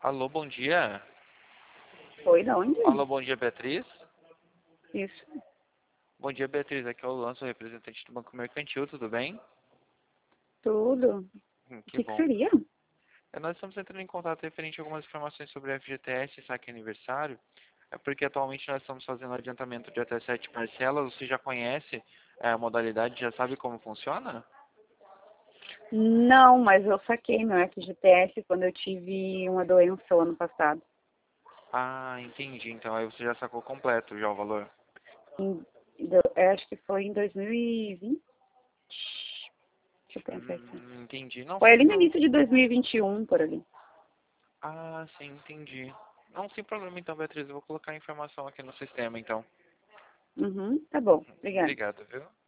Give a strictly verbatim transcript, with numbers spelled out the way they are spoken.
Alô, bom dia. Foi da onde? Alô, bom dia, Beatriz. Isso. Bom dia, Beatriz. Aqui é o Lanço, representante do Banco Mercantil, tudo bem? Tudo. Hum, O que que que bom. seria? É, Nós estamos entrando em contato referente a algumas informações sobre a F G T S, saque aniversário. É porque atualmente nós estamos fazendo adiantamento de até sete parcelas. Você já conhece é, a modalidade, já sabe como funciona? Não, mas eu saquei meu F G T S quando eu tive uma doença o ano passado. Ah, entendi. Então aí você já sacou completo já o valor. Em, do- eu acho que foi em dois mil e vinte. Deixa eu pensar aqui. Hum, entendi. Não, Foi sem ali no problema. início de dois mil e vinte e um, por ali. Ah, sim, entendi. Não, sem problema então, Beatriz. Eu vou colocar a informação aqui no sistema, então. Uhum, tá bom. Obrigada. Obrigado, viu?